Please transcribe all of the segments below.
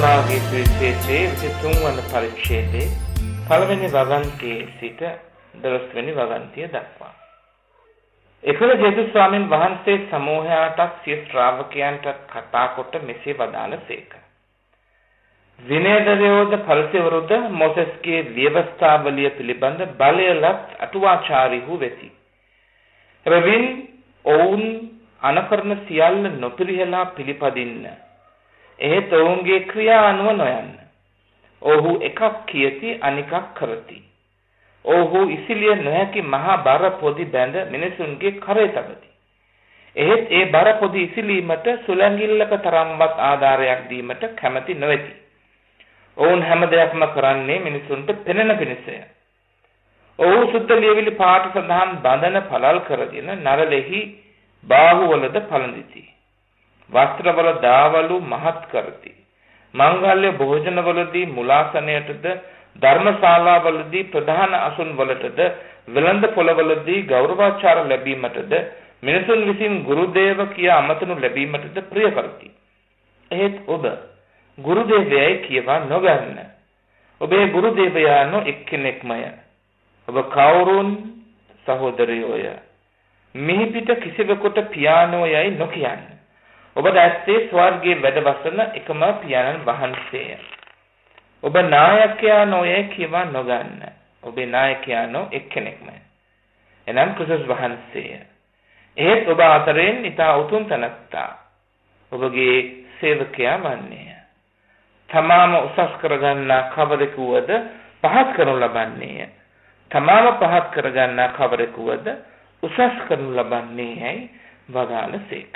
යෝනාගේ සුවිශේෂයේ 23 වන පරිච්ඡේදයේ පළවෙනි වගන්තියේ සිට 12 වෙනි වගන්තිය දක්වා. එකල ජේසුස් ස්වාමීන් වහන්සේ සමූහයාටත් සිය ශ්‍රාවකයන්ට කතා කොට මෙසේ වදාළසේක. විනයදරයෝද පරිසවරුද මොසෙස්ගේ ව්‍යවස්ථාවලිය පිළිබඳ බලයලත් අටුවාචාරීහු වෙති. එබැවින් ඔවුන් අනකරන සියල්ල නොපිරිහෙලා පිළිපදින්න. එහෙත් ඔවුන්ගේ ක්‍රියා අනුව නොයන්න. ඔහු එකක් කියති අනිකක් කරති. ඔහු ඉසිලිය නොහැකි මහා බර පොදි බැඳ මිනිසුන්ගේ කරේ තබති. එහෙත් ඒ බර පොදි ඉසිලීමට සුළඟිල්ලක තරම්වත් ආධාරයක් දීමට කැමැති නොවේති. ඔවුන් හැම දෙයක්ම කරන්නේ මිනිසුන්ට පෙනෙන පිණිසය. ඔහු සුද්ධ ලියවිලි පාට සඳහන් බඳන පළල් කරගෙන නරලෙහි බාහුවලද පළඳිති. වස්ත්‍රවල දාවලු මහත් කරති. මංගල්‍ය භෝජනවලදී මුලාසනයටද ධර්මශාලාවලදී ප්‍රධාන අසුන් වලටද වෙළඳ පොළවලදී ගෞරවාචාර ලැබීමටද මිනිසුන් විසින් ගුරුදේව කියා අමතනු ලැබීමටද ප්‍රිය කරති. එහෙත් ඔබ ගුරුදේවයයි කියවා නොගන්න. ඔබේ ගුරුදේවයානෝ එක්කෙනෙක්මය. ඔබ කවුරුන් සහෝදරයෝය. මිහි පිට කිසිවෙකුට පියානෝ යයි නොකියන්න. ඔබ දැස්සේ ස්වර්ගයේ වැඩවසන එකම පියාණන් වහන්සේය. ඔබ නායකයා නොයයි කියවා නොගන්න. ඔබේ නායකයානෝ එක්කෙනෙක්මය. එනම් ක්‍රිස්තුස් වහන්සේය. එහෙත් ඔබ අතරින් ඊට උතුම් තැනැත්තා ඔබගේ සේවකයා වන්නේය. තමාම උසස් කරගන්නා කවරෙකුවද පහත් කරනු ලබන්නේය. තමාම පහත් කරගන්නා කවරෙකුවද උසස් කරනු ලබන්නේයයි වදාළසේක.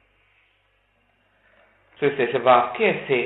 සුවිශේෂ වාක්‍යයේසේ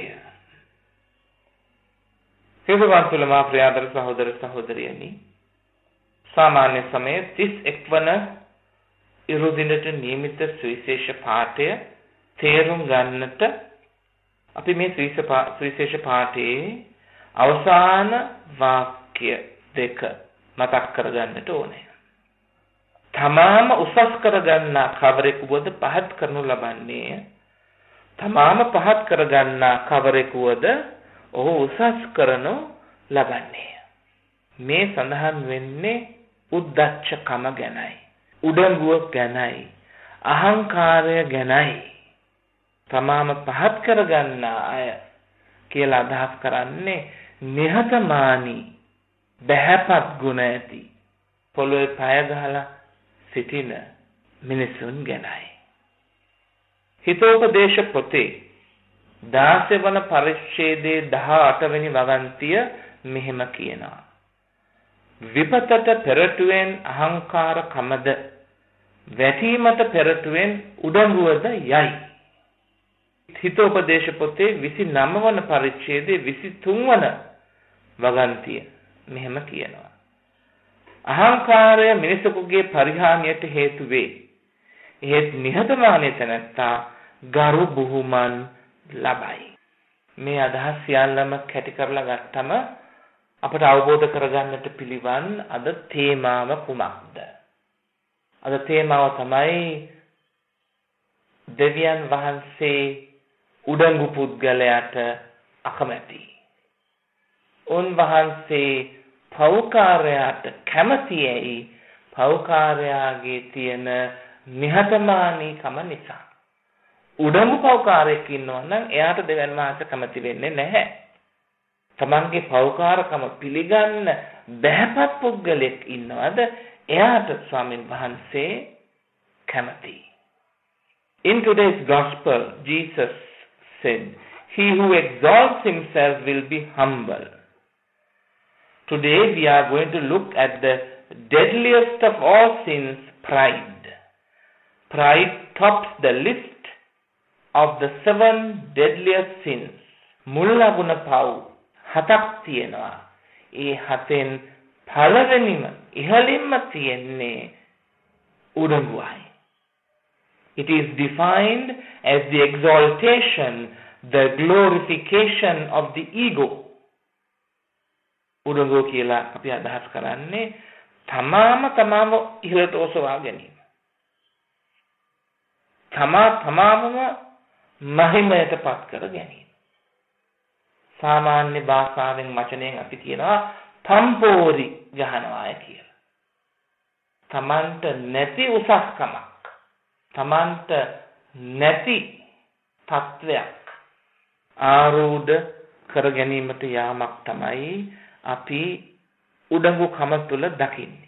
හේතුවන්තුලමා ප්‍රියාදර සහෝදර සහෝදරියනි, සාමාන්‍ය සමයේ 31 වන ඉරුදිනට නියමිත සුවිශේෂ පාඨය තේරුම් ගන්නට අපි මේ සුවිශේෂ පාඨයේ අවසාන වාක්‍ය දෙක මතක් කරගන්නට ඕනේ. තමාම උසස් කරගන්නා කවරෙකුවද පහත් කරනු ලබන්නේය. තමාම පහත් කරගන්නා කවරෙකුවද ඔහු උසස් කරනු ලබන්නේය. මේ සඳහන් වෙන්නේ උද්දච්චකම ගැනයි, උඩඟුව ගැනයි, අහංකාරය ගැනයි. තමාම පහත් කරගන්නා අය කියලා අදහස් කරන්නේ නිහතමානී, බහැපත් ගුණ ඇති, පොළොවේ පය ගහලා සිටින මිනිසුන් ගැනයි. හිතෝපදේශ පොතේ 16 වන පරිච්ඡේදයේ 18 වෙනි වගන්තිය මෙහෙම කියනවා. විපතට පෙරටුවෙන් අහංකාර කමද, වැටීමට පෙරටුවෙන් උඩඟුවද යයි. හිතෝපදේශ පොතේ 29 වන පරිච්ඡේදයේ 23 වන වගන්තිය මෙහෙම කියනවා. අහංකාරය මිනිසෙකුගේ පරිහානියට හේතු වේ. එහෙත් නිහතමානී තැනැත්තා ගරු බුහුමන් ලබයි. මේ අදහස් සියල්ලම කැටි කරලා ගත්තම අපට අවබෝධ කරගන්නට පිළිවන් අද තේමාව කුමක්ද? අද තේමාව තමයි දෙවියන් වහන්සේ උඩඟු පුද්ගලයාට අකමැති. උන්වහන්සේ පෞකාරයාට කැමතියි. පෞකාරයාගේ තියෙන නිහතමානීකම නිසා. උඩඟු පෞකාරයෙක් ඉන්නවා නම් එයාට දෙවියන් වහන්සේ කැමති වෙන්නේ නැහැ. තමන්ගේ පෞකාරකම පිළිගන්න බැහැපත් පුද්ගලෙක් ඉන්නවද එයාට ස්වාමීන් වහන්සේ කැමතියි. In today's gospel, Jesus said, "He who exalts himself will be humble." Today we are going to look at the deadliest of all sins, pride. Pride tops the list of the 7 deadliest sins. මුල්ලගුණ පව් 7ක් තියෙනවා. ඒ 7න් පළවෙනිම ඉහළින්ම තියෙන්නේ උඩඟුවයි. It is defined as the exaltation, the glorification of the ego. උඩඟුව කියලා අපි අදහස් කරන්නේ තමාම ඉහළට ඔසවා ගැනීම. තමාම මහිමයට පත් කර ගැනීම. සාමාන්‍ය භාෂාවෙන් වචනයෙන් අපි කියනවා තම්පෝරි ගහනවාය කියලා. තමන්ට නැති උසස්කමක්, තමන්ට නැති තත්වයක් ආරූඪ කර ගැනීමට යාමක් තමයි අපි උඩඟුකම තුල දකින්නේ.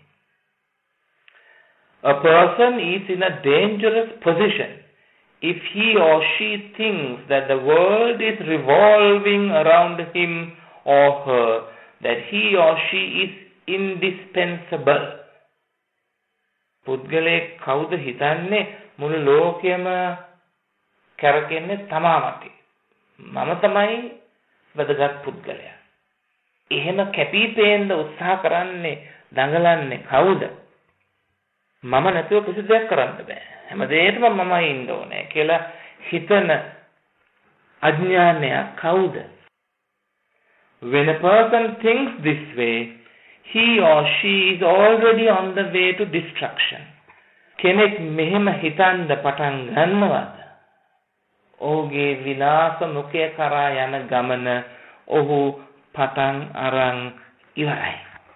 A person is in a dangerous position if he or she thinks that the world is revolving around him or her, that he or she is indispensable. පුද්ගලයෙක් කවුද හිතන්නේ මුළු ලෝකෙම කරකෙන්නේ තමා මතේ. මම තමයි වැදගත් පුද්ගලයා. එහෙම කැපිපේන්න උත්සාහ කරන්නේ දඟලන්නේ කවුද? මම නැතුව කිසි දෙයක් කරන්න බෑ. හැමදේටම මමයි ඉන්න ඕනේ කියලා හිතන අඥානය කවුද? When a person thinks this way, he or she is already on the way to destruction. කෙනෙක් මෙහෙම හිතන්න පටන් ගන්නවද? ඔහුගේ විනාශ මුඛය කරා යන ගමන ඔහු පටන් අරන් ඉවරයි.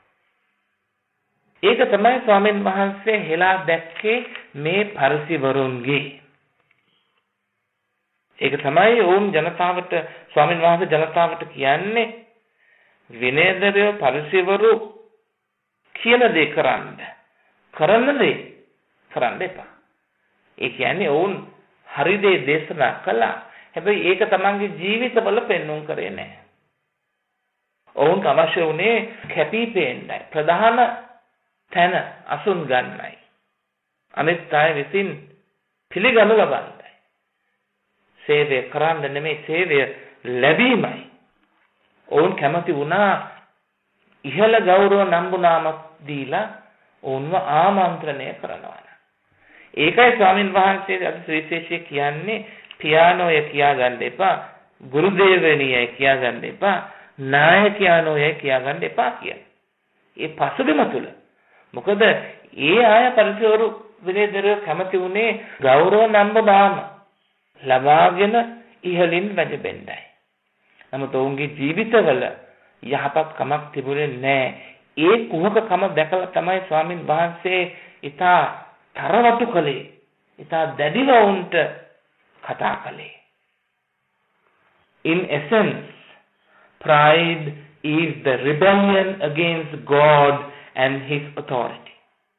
ඒක තමයි ස්වාමීන් වහන්සේ හෙලා දැක්කේ මේ පරිසිවරුන්ගේ. ඒක තමයි ඕම් ජනතාවට ස්වාමීන් වහන්සේ ජනතාවට කියන්නේ විනයදරය පරිසිවරු කියන දේ කරන්න. කරන දේ කරන්න එපා. ඒ කියන්නේ ඕන් හරි දේ දේශනා කළා. හැබැයි ඒක තමන්ගේ ජීවිතවල පෙන්වුම් කරේ නැහැ. ඔවුන්ට අවශ්‍ය වුණේ කැපිපේන්නයි. ප්‍රධාන තැන අසුන් ගන්නයි. අනිත් අය විසින් පිළිගනු ලබන්නයි. සේවය කරන්න නෙමෙයි සේවය ලැබීමයි. ඔවුන් කැමති වුණා ඉහළ ගෞරව නම්බුනාමක් දීලා ඔවුන්ව ආමන්ත්‍රණය කරනවා. ඒකයි ස්වාමින් වහන්සේ අද ශ්‍රීශේෂය කියන්නේ පියානෝය කියා ගන්න එපා, ගුරුදේවණියයි කියා ගන්න එපා, නායකයානෝය කියා ගන්න එපා කියන්නේ. ඒ පසුබිම තුල. මොකද ඒ ආය පරිසවරු විනයදරය කැමති උනේ ගෞරව නම්බුනාම ලබාගෙන ඉහළින් වැජබෙන්නයි. නමුත් ඔවුන්ගේ ජීවිතවල යහපත් කමක් තිබුණේ නැහැ. ඒ කුහකකම දැකලා තමයි ස්වාමින් වහන්සේ ඊට තරවටු කලේ, ඊට දැඩිව උන්ට කතා කලේ. In essence, pride is the rebellion against God and his authority.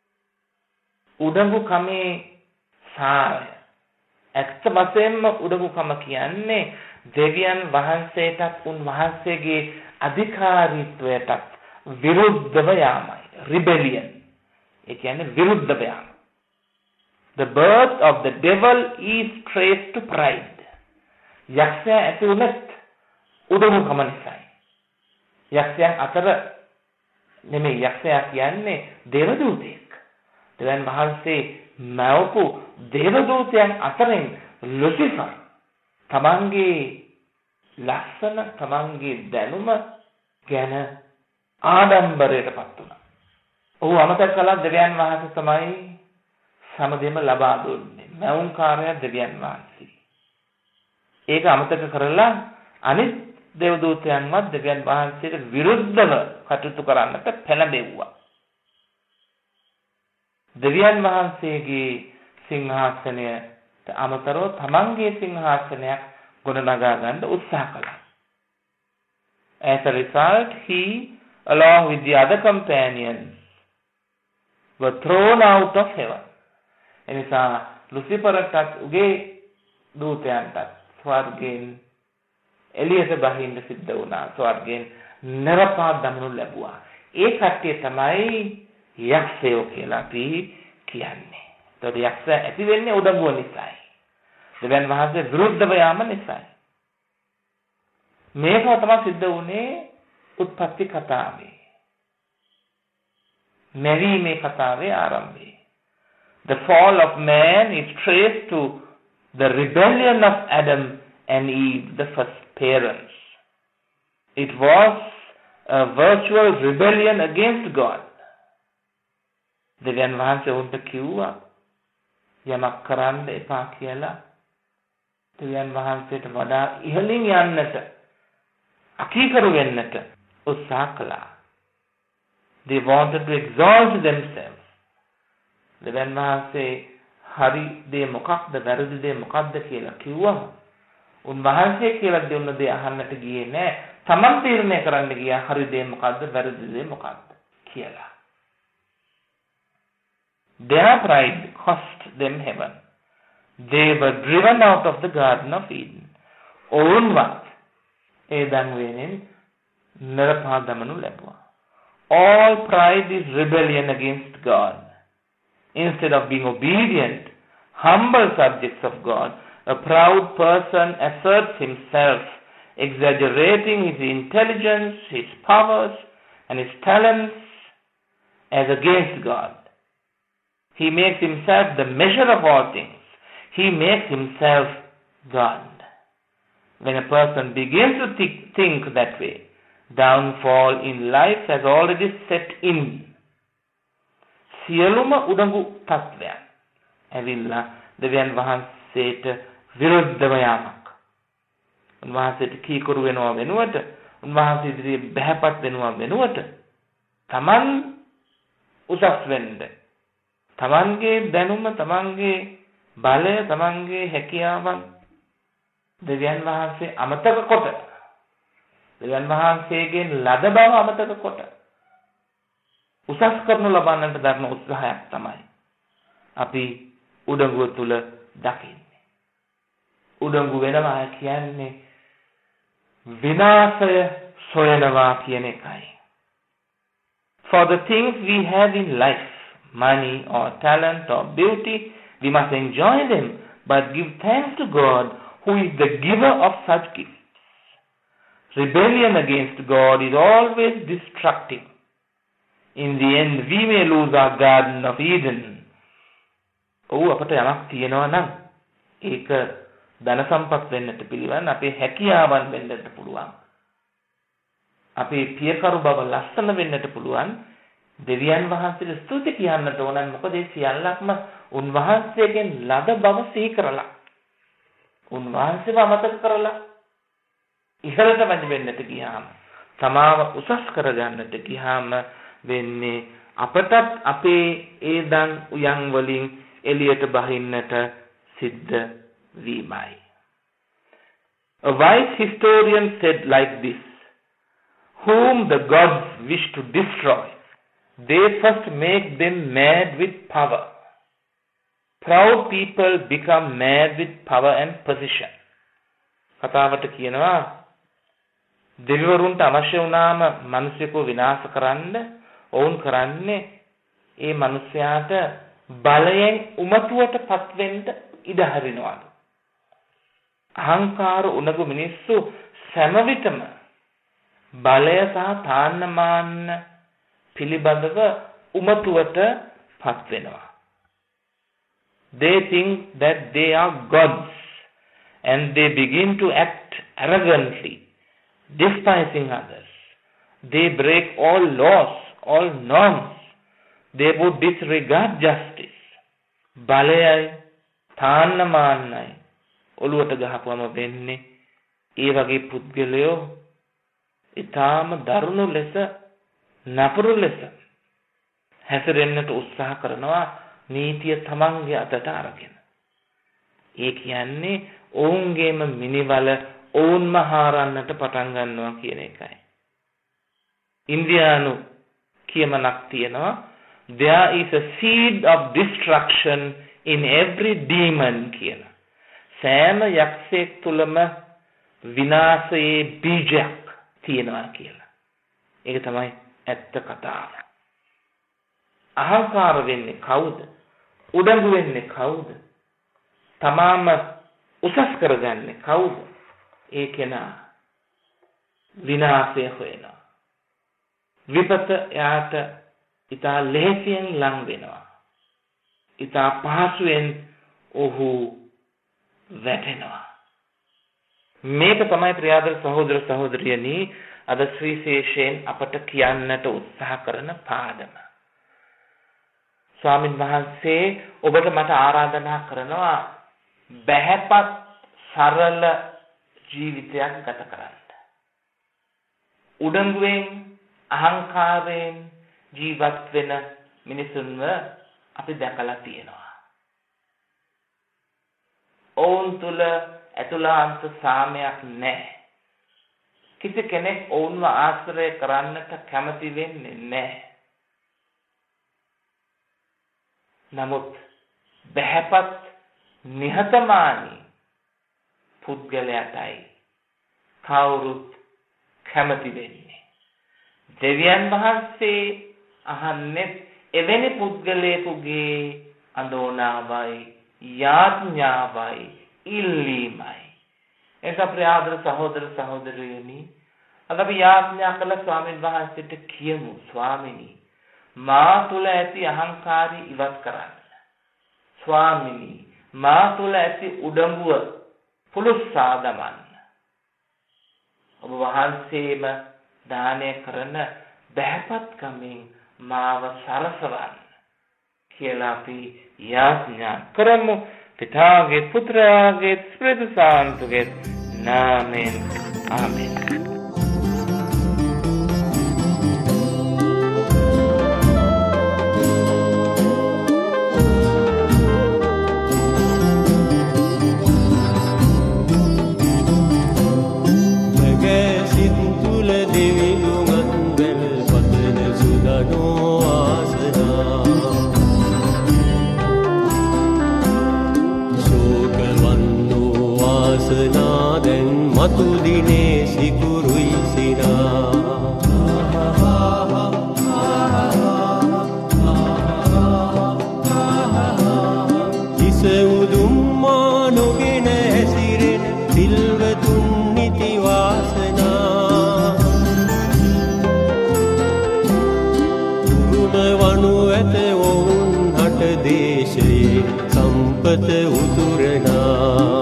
උඩඟුකමේ සාරය. ඇත්ත වශයෙන්ම උඩඟුකම කියන්නේ දෙවියන් වහන්සේටත් උන්වහන්සේගේ අධිකාරීත්වයටත් විරුද්ධව යාමයි. rebellion. ඒ කියන්නේ විරුද්ධව යාම. The birth of the devil is traced to pride. යක්ෂයා ඇති වුණත් උඩඟුකම නිසායි. යක්ෂයන් අතර නෙමෙයි, යක්ෂයා කියන්නේ දේවදූතයෙක්. දෙවියන් වහන්සේ මවපු දේවදූතයන් අතරින් ලුසිෆර් තමන්ගේ ලස්සන, තමන්ගේ දැනුම ගැන ආඩම්බරයටපත් වුණා. ඔහු අමතක කළා දෙවියන් වහන්සේ තමයි සමදෙම ලබා දුන්නේ. මෞංකාරය දෙවියන් වහන්සේ. ඒක අමතක කරලා අනිත් දේවදූතයන්වත් දෙවියන් වහන්සේට විරුද්ධව කටයුතු කරන්නට පෙළඹෙව්වා. දෙවියන් වහන්සේගේ සිංහාසනයට අමතරව තමන්ගේ සිංහාසනයක් ගොඩනගා ගන්න උත්සාහ කළා. As a result, he, along with the other companions, were thrown out of heaven. එනිසා ලුසිෆර්ටත් උගේ දූතයන්ටත් ස්වර්ගයෙන් එළියට බහින්න සිද්ධ වුණා. ස්වර්ගයෙන් නරපා දමනු ලැබුවා. ඒ කට්ටිය තමයි යක්ෂයෝ කියලා අපි කියන්නේ. ඒතකොට යක්ෂ ඇති වෙන්නේ උඩඟුව නිසායි. දෙවියන් වහන්සේ විරුද්ධව යාම නිසායි. මේක තමයි සිද්ධ වුණේ උත්පත්ති කතාවේ. මැරීමේ කතාවේ ආරම්භය. The fall of man is traced to the rebellion of Adam and Eve, the first parents. It was a virtual rebellion against God. දෙවියන් වහන්සේ උන්ට කිව්වා යමක් කරන්න එපා කියලා. දෙවියන් වහන්සේට වඩා ඉහළින් යන්නට අකීකරු වෙන්නට උත්සාහ කළා. They wanted to exalt themselves. දෙවියන් වහන්සේ හරි දේ මොකක්ද වැරදි දේ මොකක්ද කියලා කිව්වම උන්වහන්සේ කියලා දෙන්න දේ අහන්නට ගියේ නෑ. තමන් තීරණය කරන්න ගියා හරි දේ මොකක්ද වැරදි දේ මොකක්ද කියලා. Their pride cost them heaven. They were driven out of the Garden of Eden. ඔවුන්වත් ඒ දන්වයෙන් නරපා දමනු ලැබුවා. All pride is rebellion against God. Instead of being obedient, humble subjects of God, a proud person asserts himself, exaggerating his intelligence, his powers, and his talents as against God. He makes himself the measure of all things. He makes himself God. When a person begins to think that way, downfall in life has already set in. සියලුම උඩඟු තත්වයන් ඇවිල්ලා දෙවියන් වහන්සේට විරුද්ධව යාමක්. උන්වහන්සේට කීකරු වෙනවා වෙනුවට උන්වහන්සේ ඉදිරියේ බහැපත් වෙනවා වෙනුවට තමන් උසස් වෙන්න තමන්ගේ දැනුම තමන්ගේ බලය තමන්ගේ හැකියාවන් දෙවියන් වහන්සේ අමතක කොට දෙවියන් වහන්සේගෙන් ලද බව අමතක කොට උසස් කරනු ලබන්නට දරන උත්සාහයක් තමයි අපි උඩඟුව තුල දකින්නේ. උඩඟු වෙනවා කියන්නේ විනාශය සොයනවා කියන එකයි. For the things we have in life, money or talent or beauty, we must enjoy them, but give thanks to God who is the giver of such gifts. Rebellion against God is always destructive. In the end, we may lose our Garden of Eden. අපට යමක් තියෙනවා නම් ඒක ධන සම්පත් වෙන්නට පිළිවන්, අපේ හැකියාවන් වෙන්නට පුළුවන්. අපේ පියකරු බව ලස්සන වෙන්නට පුළුවන්. දෙවියන් වහන්සේට ස්තුති කියන්නට ඕන. මොකද ඒ සියල්ලක්ම උන්වහන්සේගෙන් ලද බව සිහි කරලා. උන්වහන්සේව අමතක කරලා ඉහළට වැඳෙන්නට ගියාම, තමාව උසස් කරගන්නට ගියාම වෙන්නේ අපටත් අපේ ඒ දන් උයන් වලින් එළියට බහින්නට සිද්ධ වීමයි. A wise historian said like this, whom the gods wish to destroy, they first make them mad with power. Proud people become mad with power and position. කතාවට කියනවා දෙවිවරුන්ට අවශ්‍ය වුණාම මිනිසෙකු විනාශ කරන්න ඔවුන් කරන්නේ ඒ මිනිසයාට බලයෙන් උමතුවට පත් වෙන්න ඉඩ හරිනවලු. අහංකාර උණගු මිනිස්සු සෑම විටම බලය සහ තාන්නමාන පිළිබඳව උමතුවට පත් වෙනවා. They think that they are gods and they begin to act arrogantly, despising others. They break all laws, all norms. They would disregard justice. බලයයි තාන්නමානයි ඔළුවට ගහපුවම වෙන්නේ ඒ වගේ පුද්ගලයෝ ඊටාම දරුණු ලෙස නපුරු ලෙස හැසිරෙන්නට උත්සාහ කරනවා නීතිය තමන්ගේ අතට අරගෙන. ඒ කියන්නේ ඔවුන්ගේම මිනිවල ඔවුන්ම හාරන්නට පටන් ගන්නවා කියන එකයි. ඉන්දියානු කියමනක් තියෙනවා, there is a seed of destruction in every demon කියලා. සෑම යක්ෂයෙක් තුළම විනාශයේ බීජයක් තියෙනවා කියලා. ඒක තමයි ඇත්ත කතාව. අහංකාර වෙන්නේ කවුද? උඩඟු වෙන්නේ කවුද? තමාම උසස් කරගන්නේ කවුද? ඒ කෙනා විනාශය හොයනවා. විපත යාට ඉතා ලෙහෙසියෙන් ලං වෙනවා. ඉතා පහසුවෙන් ඔහු වැටෙනවා. මේක තමයි ප්‍රියාදර සහෝදර සහෝදරියනි අද ශ්‍රීශේෂයෙන් අපට කියන්නට උත්සාහ කරන පාඩම. ස්වාමින් වහන්සේ ඔබට මට ආරාධනා කරනවා බහැපත් සරල ජීවිතයක් ගත කරන්න. උඩඟුවෙන් අහංකාරයෙන් ජීවත් වෙන මිනිසුන්ව අපි දැකලා තියෙනවා. ඔවුන් තුල ඇතුළාන්ත සාමයක් නැහැ. කිසි කෙනෙක් ඔවුන්ව ආශ්‍රය කරන්නට කැමති වෙන්නේ නැහැ. නමුත් බහැපත් නිහතමානී පුද්ගලයාටයි කවුරුත් කැමති වෙන්නේ. දෙවියන් වහන්සේ අහන්නේ එවැනි පුද්ගලයෙකුගේ අඳෝනාවයි යාඥාවයි ඉල්ලීමයි. එනිසා ප්‍රියාදර සහෝදර සහෝදරියනි, අද අපි යාඥා කළ ස්වාමීන් වහන්සේට කියමු, ස්වාමිනී මා තුල ඇති අහංකාරී ඉවත් කරන්න. ස්වාමිනී මා තුල ඇති උඩඟුව පුලුස්සා දමන්න. ඔබ වහන්සේම දානය කරන බහැපත්කමින් මාව සරසවන්න කියලා අපි යාඥා කරමු. පිතාගේ පුත්‍රයාගේ ස්පිරිතු සාන්තුගේ නාමයෙන් ආමෙන්. මතු දිනේ සිකුරුයි සිනා කිස උදුම් මානොගෙන හැසිරෙන සිල්වතුන් නිති වාසනා දුරුම වනු ඇත ඔවුන් හට දේශයේ සම්පත උතුරනා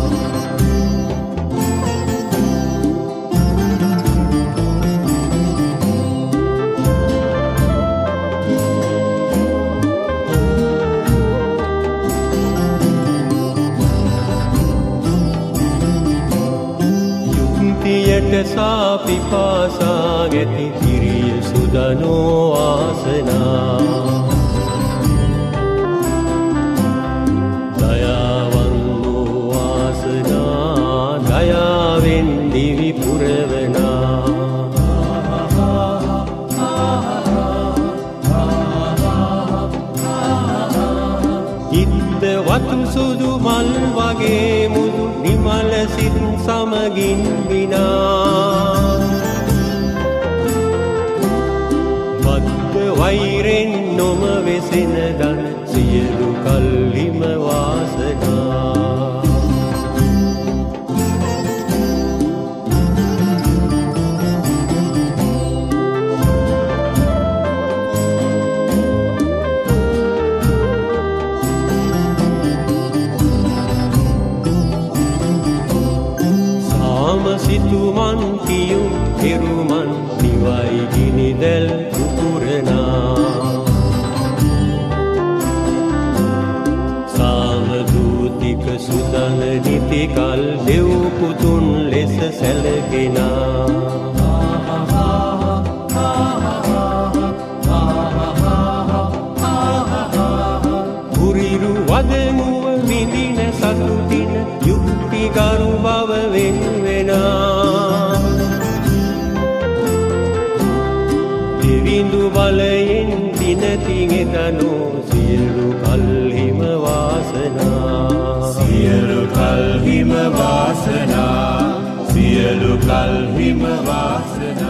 පිපාසා ගැති තිරිය සුදනෝ ආසනා දයාවන් වූ ආසනා දයාවෙන් දිවි පුරවනා ඉද්ද වතු සුදු මල් වගේ මුදු නිමල සිත් සමගින් විනා වෛරෙන් නොම වෙසෙන දන සියලු කල්හිම වාසනා සාම සිතුමන් කියුම් හිරුමන් නිවයි ගිනිදැල් සාමදූතික සුදන නිතිකල් දෙව් පුතුන් ලෙස සැලකෙනා පුරිරු වදමුව විඳින සතුටින යුක්තිකරු බව වෙන්වෙනා දෙවිඳු බලයෙන් දිනතිගෙතනෝ සියලු කල්හිම වාසනා සියලු කල්හිම වාසනා සියලු කල්හිම වාසනා